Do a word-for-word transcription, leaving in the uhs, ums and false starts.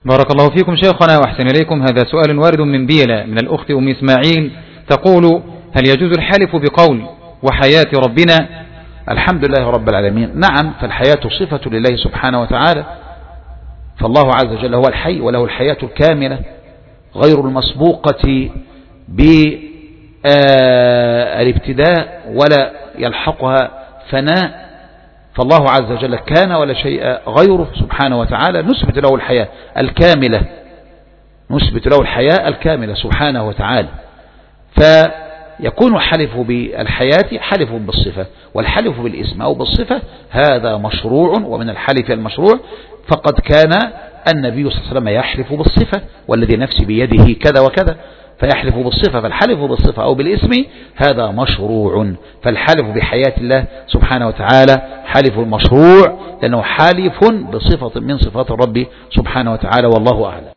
بارك الله فيكم شيخنا وأحسن إليكم. هذا سؤال وارد من بيلة من الأخت أم إسماعيل تقول: هل يجوز الحلف بقول وحياة ربنا؟ الحمد لله رب العالمين. نعم، فالحياة صفة لله سبحانه وتعالى، فالله عز وجل هو الحي وله الحياة الكاملة غير المسبوقة بالابتداء ولا يلحقها فناء. فالله عز وجل كان ولا شيء غيره سبحانه وتعالى، نثبت له الحياة الكاملة، نثبت له الحياة الكاملة سبحانه وتعالى. فيكون حلف بالحياة حلف بالصفة، والحلف بالاسم أو بالصفة هذا مشروع، ومن الحلف المشروع فقد كان النبي صلى الله عليه وسلم يحلف بالصفة والذي نفسي بيده كذا وكذا، فيحلف بالصفة. فالحلف بالصفة أو بالاسم هذا مشروع، فالحلف بحياة الله سبحانه وتعالى حلف مشروع لأنه حالف بصفة من صفات الرب سبحانه وتعالى، والله أعلم.